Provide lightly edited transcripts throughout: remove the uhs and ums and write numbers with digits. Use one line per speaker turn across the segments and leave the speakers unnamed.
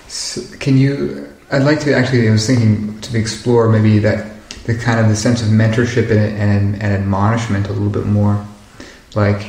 So can you? I'd like to actually. I was thinking to explore maybe that the kind of the sense of mentorship and admonishment a little bit more, like.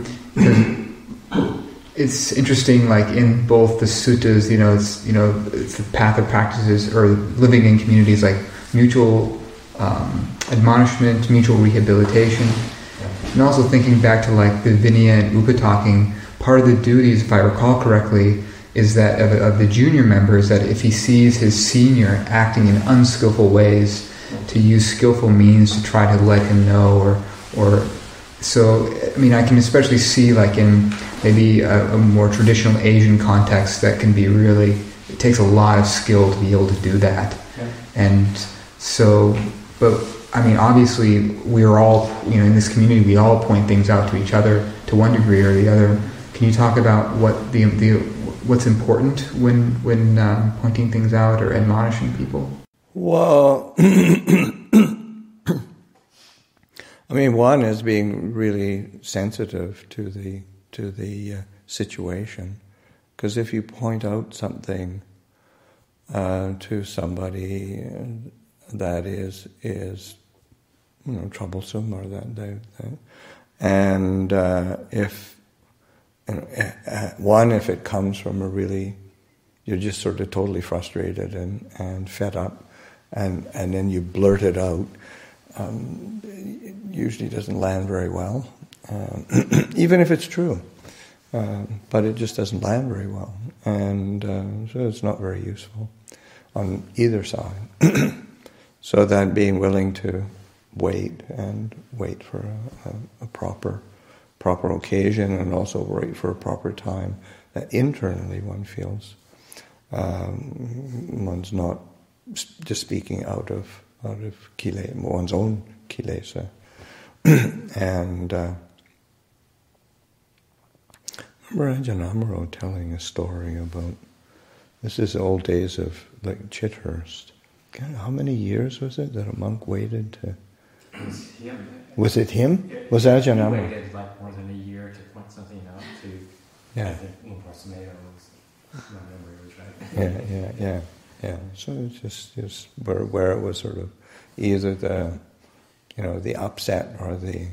It's interesting, like in both the suttas, it's the path of practices or living in communities, like mutual admonishment, mutual rehabilitation, and also thinking back to like the Vinaya and Upatalking. Part of the duties, if I recall correctly, is that of the junior members, that if he sees his senior acting in unskillful ways, to use skillful means to try to let him know, or so. I mean, I can especially see like in maybe a more traditional Asian context that can be really, it takes a lot of skill to be able to do that. Yeah. And so, but I mean, obviously we're all, in this community, we all point things out to each other to one degree or the other. Can you talk about what's important when pointing things out or admonishing people?
Well, I mean, one is being really sensitive to the situation, because if you point out something to somebody that is troublesome, or if it comes from a really, you're just sort of totally frustrated and fed up, and then you blurt it out, it usually doesn't land very well. Even if it's true, but it just doesn't land very well, and so it's not very useful on either side. So that being willing to wait for a proper occasion, and also wait for a proper time that internally one feels one's not just speaking out of one's own kilesa. And remember Ajahn Amaro telling a story about, this is the old days of like Chithurst. How many years was it that a monk waited to?
It was him.
Was it him? Was Ajahn Amaro?
He waited like more than a year to point something out to.
Yeah.
I think Lumpur Sumedho was, my memory was right.
Yeah. So it's just where it was sort of either the upset or the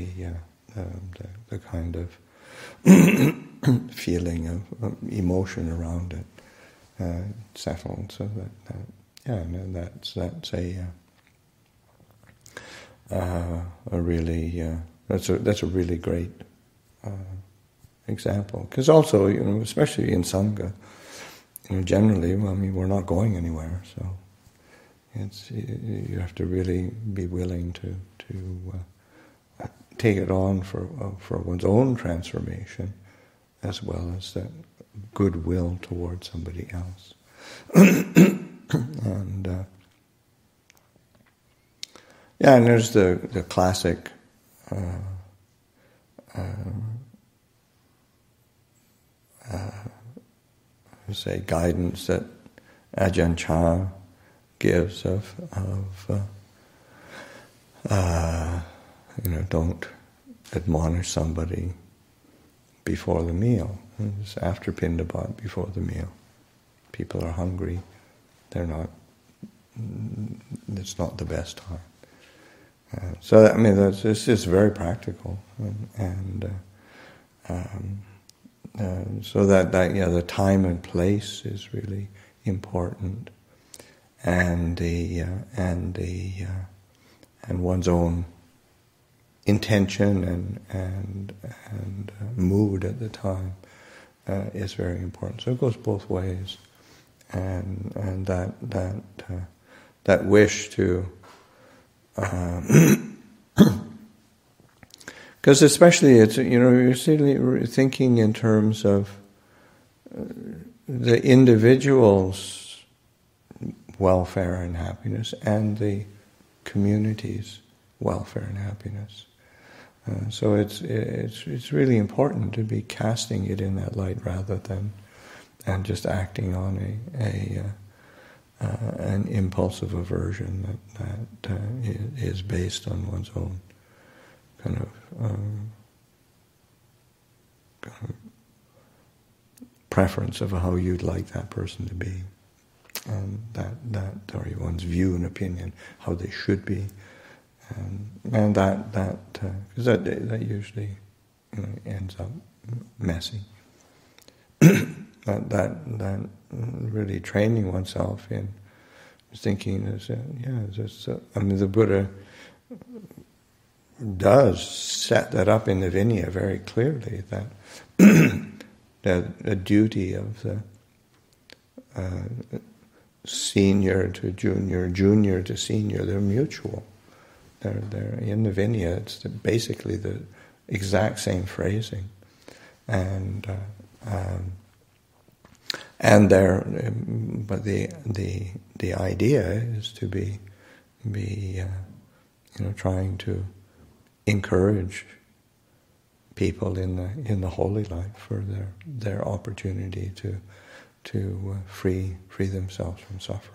kind of feeling of emotion around it settled. So that's a really that's a really great example. Because also, especially in Sangha, generally, we're not going anywhere, so you have to really be willing to take it on for one's own transformation, as well as that goodwill towards somebody else. And and there's the classic say guidance that Ajahn Chah gives of don't admonish somebody before the meal. It's after Pindabat, before the meal. People are hungry. It's not the best time. So it's just very practical, so that the time and place is really important, and one's own intention and mood at the time is very important. So it goes both ways, and that wish to. Because especially it's you're thinking in terms of the individual's welfare and happiness and the community's welfare and happiness. So it's really important to be casting it in that light rather than just acting on an impulsive aversion that is based on one's own kind of preference of how you'd like that person to be, or one's view and opinion, how they should be, and because that usually ends up messy. that really training oneself in thinking is the Buddha does set that up in the Vinaya very clearly, that the duty of the senior to junior, junior to senior, they're mutual. They're in the Vinaya. It's basically the exact same phrasing, and but the idea is to be trying to encourage people in the holy life for their opportunity to free themselves from suffering.